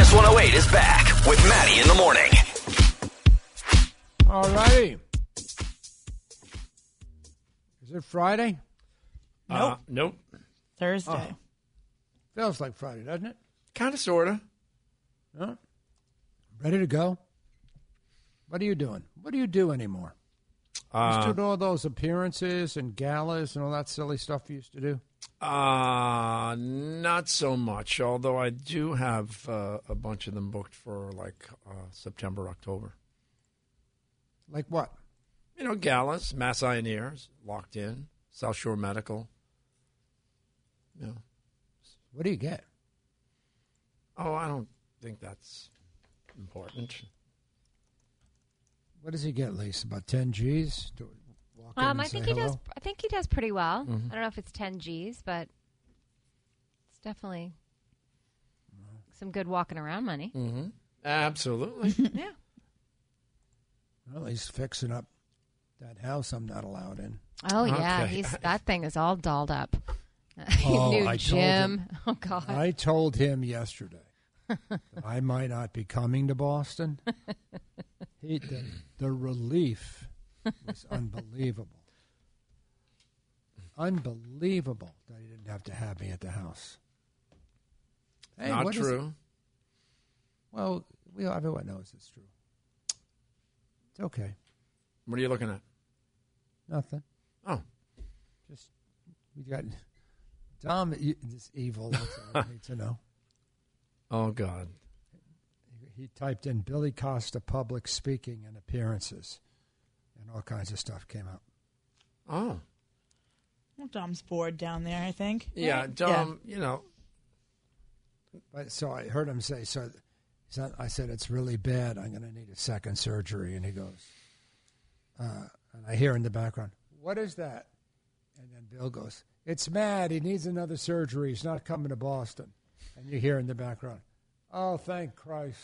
Kiss 108 is back with Maddie in the morning. All righty. Is it Friday? Nope. Thursday. Oh. Feels like Friday, doesn't it? Kind of, sort of. Huh? Ready to go? What are you doing? What do you do anymore? Used to do all those appearances and galas and all that silly stuff you used to do? Not so much, although I do have a bunch of them booked for, September, October. Like what? Galas, Mass Ioneers, Locked In, South Shore Medical. Yeah. What do you get? Oh, I don't think that's important. What does he get, Lisa? About 10 G's? To walk in and I say think he hello? does. I think he does pretty well. Mm-hmm. I don't know if it's 10 G's, but it's definitely some good walking around money. Mm-hmm. Absolutely. Yeah. Well, he's fixing up that house I'm not allowed in. Oh yeah, Okay. that thing is all dolled up. Oh, New I told gym. him- Oh God. I told him yesterday that I might not be coming to Boston. The relief was unbelievable. Unbelievable that he didn't have to have me at the house. Hey, Not what is- true. Well, everyone knows it's true. It's okay. What are you looking at? Nothing. Oh. Just, we got Tom is evil. That's all I need to know. Oh, God. He typed in Billy Costa public speaking and appearances, and all kinds of stuff came up. Oh. Well, Dom's bored down there, I think. Yeah, Dom, But so I heard him say, I said, it's really bad. I'm going to need a second surgery. And he goes, and I hear in the background, what is that? And then Bill goes, it's Matt. He needs another surgery. He's not coming to Boston. And you hear in the background, oh, thank Christ.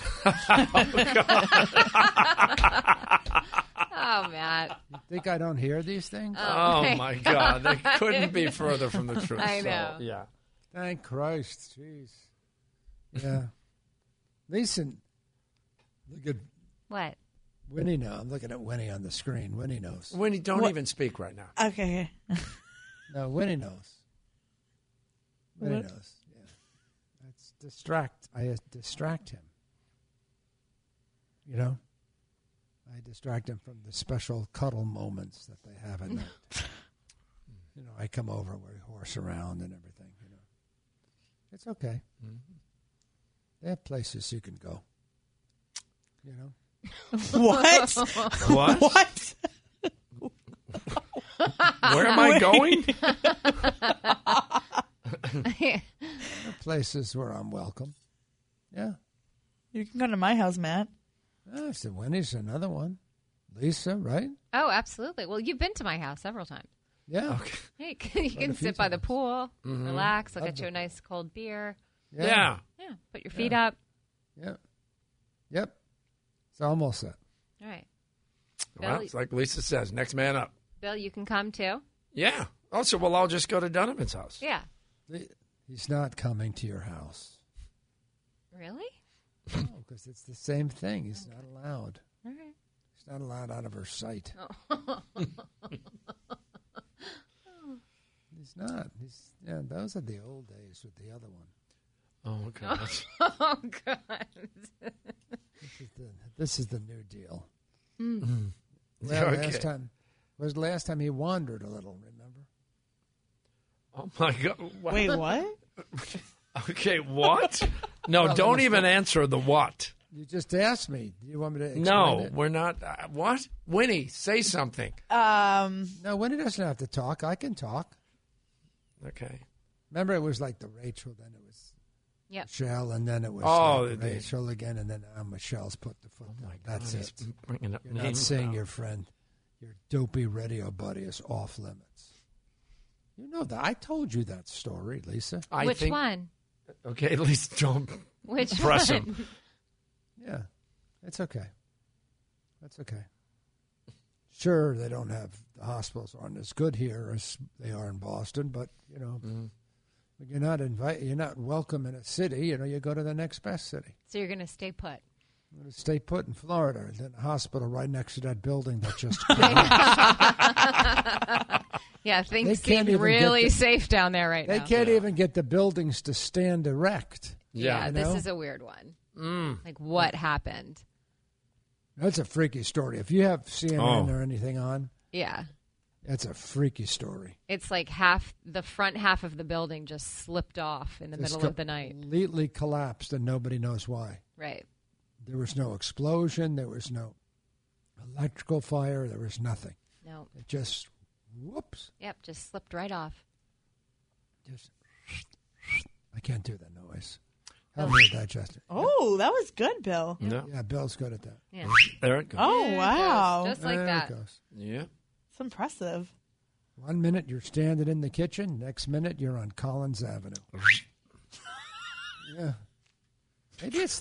Oh, Matt. You think I don't hear these things? Oh, my God. They couldn't be further from the truth. I know. So, yeah. Thank Christ. Jeez. Yeah. Lisa, look at What? Winnie now. I'm looking at Winnie on the screen. Winnie knows. Winnie, don't even speak right now. Okay. No, Winnie knows. Winnie What? knows. Yeah. I distract him. I distract him from the special cuddle moments that they have at night. I come over, we horse around and everything. It's okay. Mm-hmm. They have places you can go. What? What? What? Where am I going? There are places where I'm welcome. Yeah. You can go to my house, Matt. I said, Winnie's another one. Lisa, right? Oh, absolutely. Well, you've been to my house several times. Yeah. Okay. Hey, you can a few sit by the times. pool, Mm-hmm. relax, look Love at you a that. nice cold beer. Yeah. Yeah, put your feet up. Yep. Yep. It's almost that. All right. Well, it's like Lisa says, next man up. Bill, you can come too. Yeah. Also, well, I'll just go to Donovan's house. Yeah. He's not coming to your house. Really? No, because it's the same thing. He's not allowed. All right. He's not allowed out of her sight. He's not. Those are the old days with the other one. Oh, gosh. Oh, God. This is the new deal. Mm. Well, Okay. last time he wandered a little, remember? Oh, my God. What? Wait, what? Okay, what? No, Well, don't it even was- answer the what. You just asked me. Do you want me to explain No, it? we're not. What? Winnie, say something. No, Winnie doesn't have to talk. I can talk. Okay. Remember, it was like the Rachel, then it was Yep. Michelle, and then it was Oh, Rachel again, and then Michelle's put the foot down. That's God, he's it. bringing up You're not names saying now. your friend, your dopey radio buddy is off limits. You know that. I told you that story, Lisa. I Which think, one? Okay, at least don't Which press one? him. Yeah, it's okay. That's okay. Sure, they don't have, the hospitals aren't as good here as they are in Boston, but, You're not welcome in a city. You go to the next best city. So you're going to stay put. I'm going to stay put in Florida. Then a hospital right next to that building that just Yeah, They things can't seem even really get safe down there right They now. can't even get the buildings to stand erect. Yeah, you this know? is a weird one. Like, what happened? That's a freaky story. If you have CNN or anything on, Yeah. that's a freaky story. It's like the front half of the building just slipped off in the It's middle of the night. Completely collapsed, and nobody knows why. Right. There was no explosion. There was no electrical fire. There was nothing. No. It just, whoops. Yep, just slipped right off. Just, I can't do that noise. Help me digest it. Oh, that was good, Bill. Yeah. Yeah, Bill's good at that. Yeah. There it goes. Oh, There it wow. goes. Just like There that. it goes. Yeah. It's impressive. 1 minute you're standing in the kitchen. Next minute you're on Collins Avenue. Yeah. Maybe it's